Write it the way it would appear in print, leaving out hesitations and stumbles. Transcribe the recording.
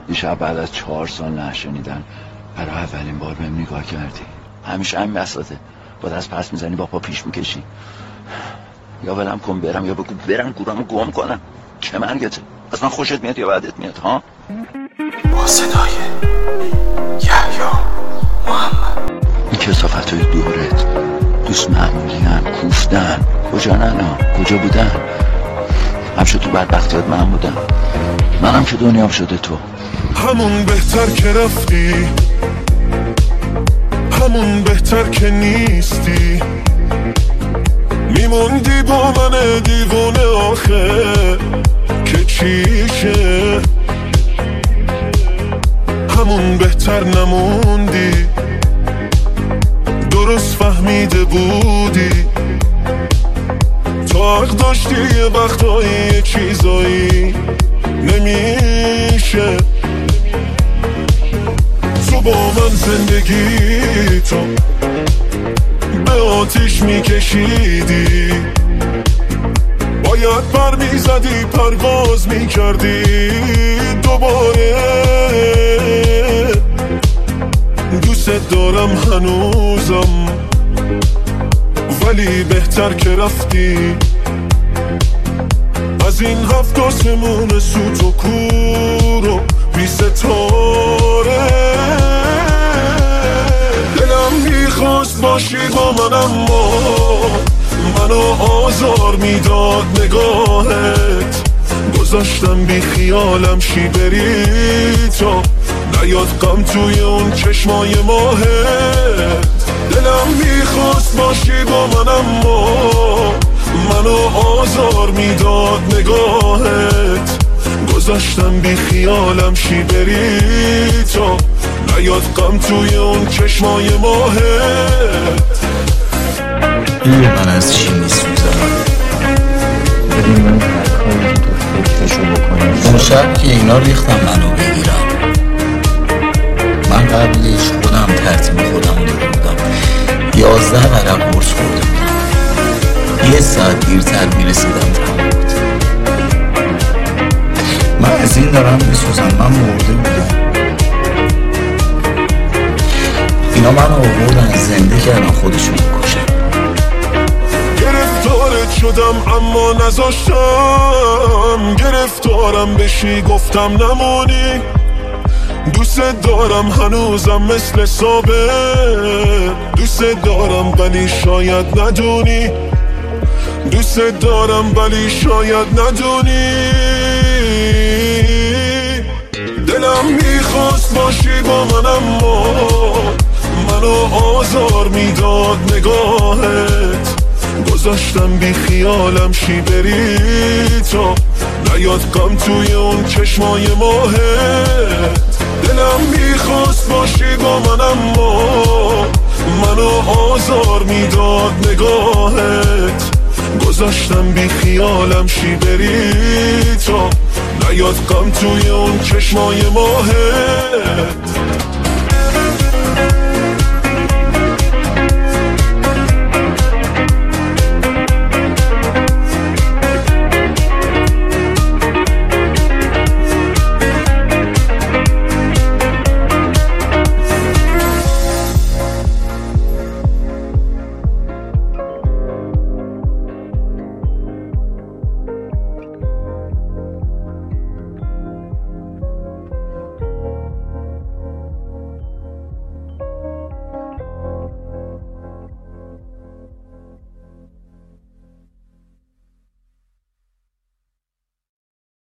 دیشب بعد از 4 سال نشنیدن برای اولین بار بهم نگاه کردی. همیشه همین بساطه، با دست پس میزنی با پا پیش میکشی. یا ولم کن برم یا بگو برم گورمو گم کنم. چه مرگته؟ از من خوشت میاد یا بعدت میاد ها؟ با صدای یحیی محمد. این کثافت‌های دورت دوست معمولی هم کوفتن. کجا نه کجا بودن؟ همشه تو بدبختیات من بودم، منم که دنیام شده تو. همون بهتر که رفتی، همون بهتر که نیستی، میموندی با من دیوونه آخه که چیشه. همون بهتر نموندی، درست فهمیده بودی، تو حق داشتی یه وقتایی یه چیزایی نمیشه. تو با من زندگی تو به آتیش میکشیدی، باید پر میزدی پرواز میکردی دوباره. دوست دارم هنوزم ولی بهتر که رفتی. از این 7 آسمون سوت و کور و بی ستاره دلم میخواست باشی با من، اما منو آزار میداد نگاهت. گذاشتم بی خیالم شی بری تا نیاد غم توی اون چشمای ماهت. دلم میخواست باشی با من، اما منو آزار میداد نگاهت. گذاشتم بی خیالم شی بری تا نیاد غم توی اون چشمای ماهت. من از چی میسوزم؟ ببین من هر کاری تو فکرشو بکنیم. اون شب که اینا ریختم منو بگیرم، من قبلش خودم ترتیب خودم داده بودم. 11 ورق قرص خورده بودم، 1 ساعت دیرتر میرسیدم تمام بود. من از این دارم میسوزم، من مرده بودم. اینا منو آوردن زنده کردن خودشون بکشن. گرفتارت شدم اما نذاشتم گرفتارم بشی، گفتم نمونی. دوست دارم هنوزم مثل سابق، دوست دارم ولی شاید ندونی. دوست دارم ولی شاید ندونی. دلم میخواست باشی با من، اما منو آزار میداد نگاهت. گذاشتم بی خیالم شی بری تا نیاد غم توی اون چشمای ماهت. دلم میخواست باشی با من، اما منو آزار میداد نگاهت. گذاشتم بی خیالم شی بری تا نیاد غم توی اون چشمای ماهت.